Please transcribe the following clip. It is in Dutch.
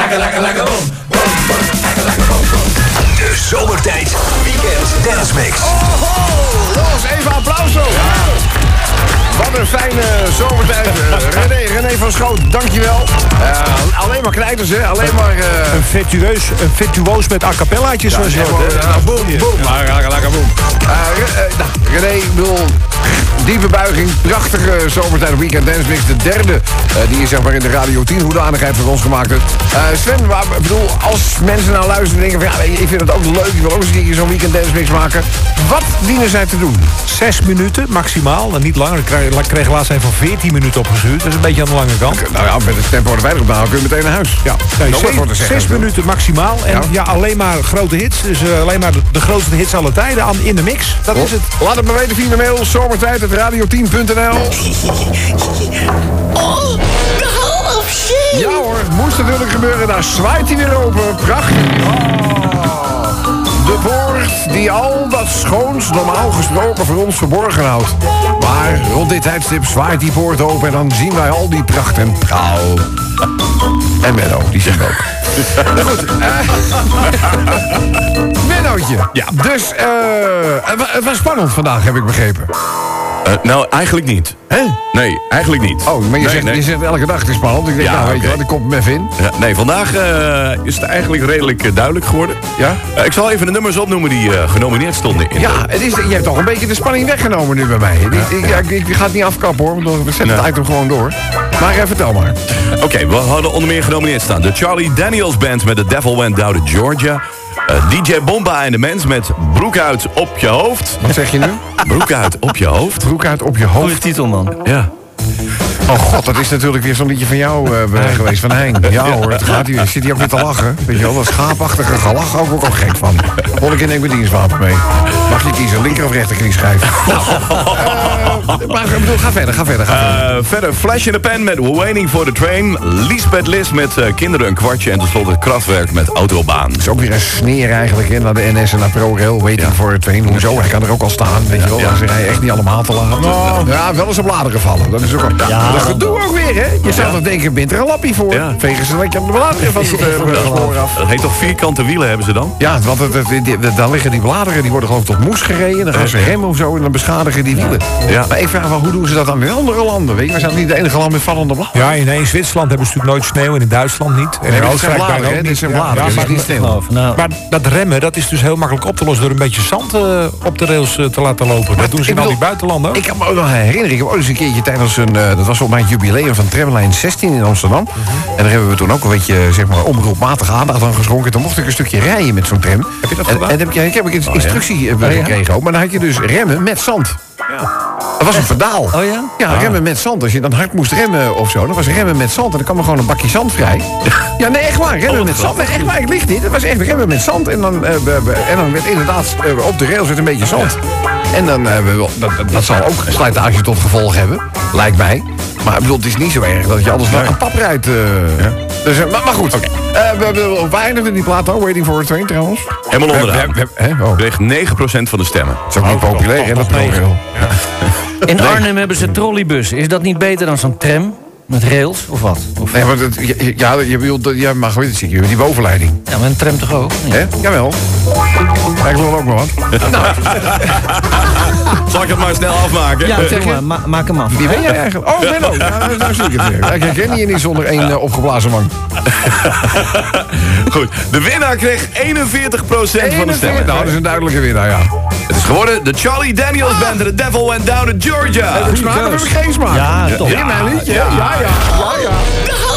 Lekker boom. De zomertijd weekend dance mix. Jongens, even applaus zo. Wat een fijne zomertijd. René van Schoot, dankjewel. Alleen maar knijters, hè. Alleen maar... Een virtuoos met a cappellaatjes. Ja, boom. Lekker boom. René, ik bedoel... Diepe buiging, prachtige zomertijd weekend dance mix. De derde die je zeg maar in de Radio 10 hoedanigheid voor ons gemaakt hebt. Sven, ik bedoel, als mensen nou luisteren en denken van... ja, ik vind het ook leuk, ik wil ook eens een keer zo'n weekend dance mix maken. Wat dienen zij te doen? 6 minuten maximaal, en niet langer. Ik kreeg laatst een van 14 minuten opgestuurd. Dat is een beetje aan de lange kant. Nou ja, met het tempo er veilig op kun je meteen naar huis. Ja, nee, 6 minuten maximaal. En ja, alleen maar grote hits. Dus alleen maar de grootste hits alle tijden in de mix. Dat is het. Laat het maar weten via de mail. Zomertijd@radio10.nl. Oh, the Hall of Shame. Ja hoor, moest natuurlijk gebeuren. Daar zwaait hij weer open. Prachtig. De poort die al dat schoons normaal gesproken voor ons verborgen houdt. Maar rond dit tijdstip zwaait die poort open en dan zien wij al die pracht en praal. En Menno, die zien we ook. Goed. Mennootje. Ja. Dus, het was spannend vandaag, heb ik begrepen. Nou, eigenlijk niet. Hè? Nee, eigenlijk niet. Oh, maar je zegt elke dag het is spannend. Ik denk, weet je wat, ik kom hem even in. Ja, nee, vandaag is het eigenlijk redelijk duidelijk geworden. Ja? Ik zal even de nummers opnoemen die genomineerd stonden. Je hebt toch een beetje de spanning weggenomen nu bij mij. Ik ga het niet afkappen hoor, want we zetten het item gewoon door. Maar vertel maar. Oké, we hadden onder meer genomineerd staan. De Charlie Daniels Band met The Devil Went Down to Georgia. DJ Bomba en de Mens met Broek uit op je hoofd. Wat zeg je nu? Broek uit op je hoofd. Broek uit op je hoofd. Goeie titel, man. Ja. Oh god, dat is natuurlijk weer zo'n liedje van jou geweest, van Hein. Ja hoor, het gaat hier. Zit hij ook weer te lachen? Weet je wel, dat schaapachtige gelach ook gek van. Volgende keer neem ik mijn dienstwapen mee. Mag je kiezen, linker of rechter knieschijf? Maar ik bedoel, ga verder. Verder Flash in the Pan met Waiting for the Train. Lisbeth Lis met Kinderen een kwartje. En tenslotte Kraftwerk met Autobaan. Dat is ook weer een sneer eigenlijk, hè, naar de NS en naar ProRail. Waiting for the Train. Hoezo? Hij kan er ook al staan, weet je wel. Dan zijn hij echt niet allemaal te laat. Ja, wel eens op bladeren vallen. Dat is ook al... Dat gedoe ook weer, hè? Je zou toch denken, bent er een lappie voor? Ja. Vegen ze dat je aan de bladeren van het spoor af. Dat heet toch vierkante wielen hebben ze dan? Ja, want dan liggen die bladeren, die worden geloof ik tot moes gereden. Dan gaan ze remmen of zo en dan beschadigen die wielen. Ja. Maar ik vraag me, hoe doen ze dat dan in andere landen? Weet je, we zijn niet de enige land met vallende bladeren. Ja, in Zwitserland hebben ze natuurlijk nooit sneeuw en in Duitsland niet. En in Oostenrijk bijna ook niet. Dit zijn bladeren, dat is niet sneeuw. Maar dat remmen, dat is dus heel makkelijk op te lossen door een beetje zand op de rails te laten lopen. Dat doen ze in al die buitenlanden ook. Ik kan me ook nog herinneren, ik heb ook eens een keertje tijdens dat was op mijn jubileum van Tramlijn 16 in Amsterdam. En daar hebben we toen ook een beetje, zeg maar, omroepmatig aandacht aan geschonken. Toen mocht ik een stukje rijden met zo'n tram. Heb je dat gedaan? En heb ik een instructie gekregen ook. Maar dan had je dus remmen met zand. Ja. Dat was een pedaal. Oh ja? Ja, remmen met zand. Als je dan hard moest remmen of zo, dan was remmen met zand. En dan kwam er gewoon een bakje zand vrij. Ja, nee, echt waar. Remmen met zand. Nee, echt waar, ik lieg niet. Het was echt remmen met zand. En dan werd inderdaad op de rails werd een beetje zand. En dan, dat zal ook slijtage tot gevolg hebben. Lijkt mij. Maar ik bedoel, het is niet zo erg dat je anders naar een pap rijdt. Dus, maar goed. Okay. We eindigden die plaat ook. Waiting for a Train trouwens. Helemaal onderaan. Kreeg 9% van de stemmen. Dat is ook niet populair, hè? Dat ProRail. In Arnhem hebben ze trolleybus. Is dat niet beter dan zo'n tram? Met rails, of wat? Of... Nee, maar je bedoelt, maar goed, zie je, die bovenleiding. Ja, maar een tram toch ook? Hè? Jawel. Ik wil ook maar wat. Nou. Zal ik het maar snel afmaken? Ja, zeg maar, maak hem af. Wie ben jij eigenlijk? Oh, Menno. Nou zie ik het weer. Ik herken je niet zonder één opgeblazen wang. Goed, de winnaar kreeg 41% van de stemmen. Nou, dat is een duidelijke winnaar, ja. Het is geworden de Charlie Daniels Band. The Devil Went Down to Georgia. Heb ik smaak of heb ik geen smaak? Ja, toch. Weer mijn liedje. Ja.